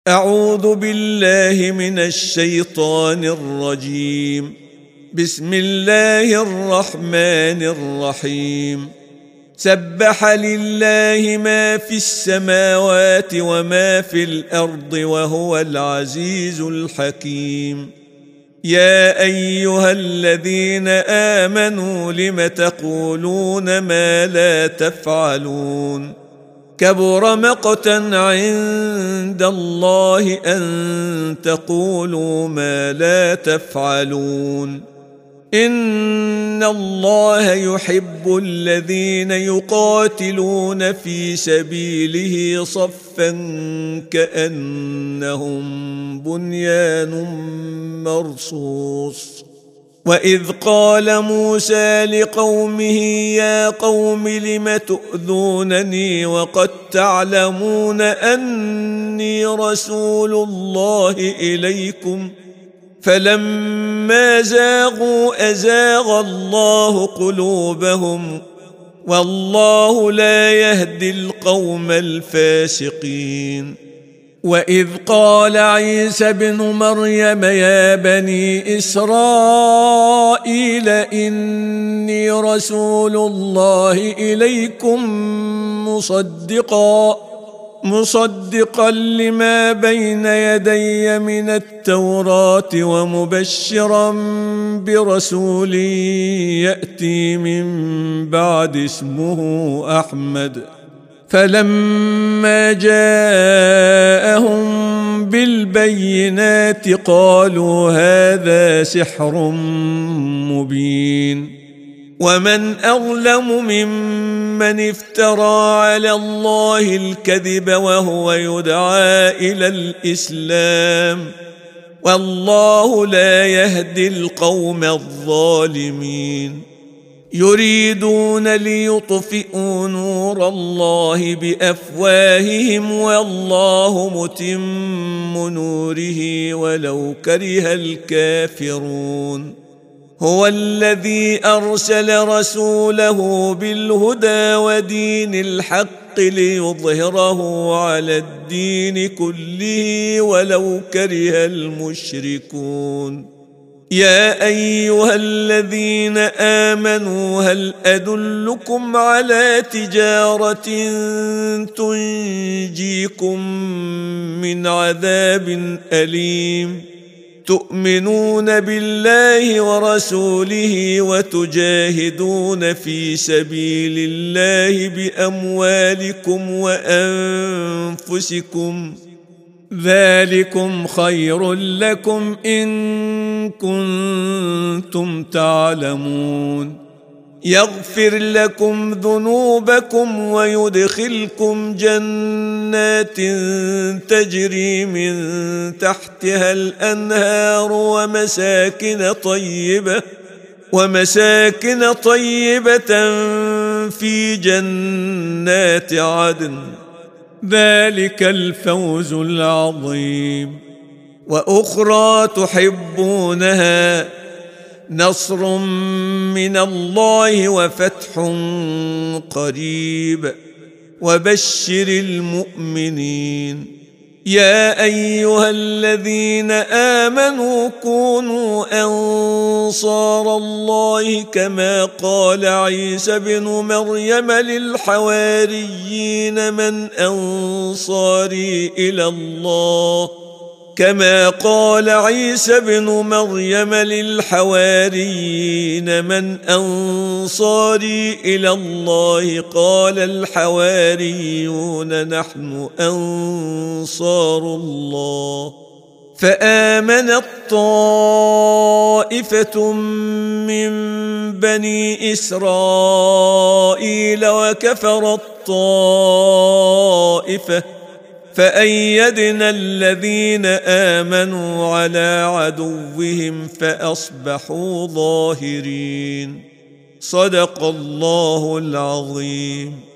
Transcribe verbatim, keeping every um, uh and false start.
أعوذ بالله من الشيطان الرجيم. بسم الله الرحمن الرحيم. سبح لله ما في السماوات وما في الأرض وهو العزيز الحكيم. يا أيها الذين آمنوا لم تقولون ما لا تفعلون؟ كبر مقتا عند الله أن تقولوا ما لا تفعلون. إن الله يحب الذين يقاتلون في سبيله صفا كأنهم بنيان مرصوص. وإذ قال موسى لقومه يا قوم لم تؤذونني وقد تعلمون أني رسول الله إليكم فلما زاغوا أزاغ الله قلوبهم والله لا يهدي القوم الفاسقين. وإذ قال عيسى ابن مريم يا بني إسرائيل إني رسول الله إليكم مصدقا مصدقا لما بين يدي من التوراة ومبشرا برسول يأتي من بعد اسمه أحمد. فلما جاءهم بالبينات قالوا هذا سحر مبين. ومن أظلم ممن افترى على الله الكذب وهو يدعى إلى الإسلام والله لا يهدي القوم الظالمين. يريدون ليطفئوا نور الله بأفواههم والله متم نوره ولو كره الكافرون. هو الذي أرسل رسوله بالهدى ودين الحق ليظهره على الدين كله ولو كره المشركون. يا أيها الذين آمنوا هل أدلكم على تجارة تنجيكم من عذاب أليم؟ تؤمنون بالله ورسوله وتجاهدون في سبيل الله بأموالكم وأنفسكم ذلكم خير لكم إن كنتم تعلمون. يغفر لكم ذنوبكم ويدخلكم جنات تجري من تحتها الأنهار ومساكن طيبة ومساكن طيبة في جنات عدن ذلك الفوز العظيم. وأخرى تحبونها نصر من الله وفتح قريب وبشر المؤمنين. يا أيها الذين آمنوا كونوا أنصار الله كما قال عيسى بن مريم للحواريين من أنصاري إلى الله كما قال عيسى بن مريم للحواريين من أنصاري إلى الله قال الحواريون نحن أنصار الله. فآمنت طائفة من بني إسرائيل وكفرت طائفة فأيدنا الذين آمنوا على عدوهم فأصبحوا ظاهرين. صدق الله العظيم.